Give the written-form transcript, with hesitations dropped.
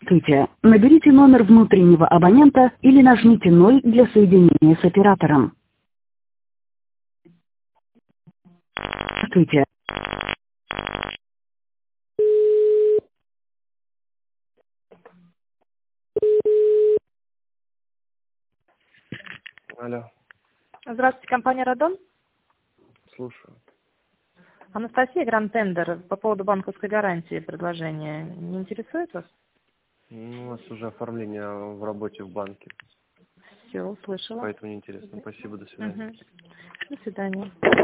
Здравствуйте. Наберите номер внутреннего абонента или нажмите 0 для соединения с оператором. Здравствуйте. Алло, Здравствуйте, компания «Радон». слушаю. Анастасия, Гранд Тендер, по поводу банковской гарантии предложения. Не интересует вас? Ну, у нас уже оформление в работе в банке, Все, услышала. поэтому неинтересно. Спасибо, до свидания. До свидания.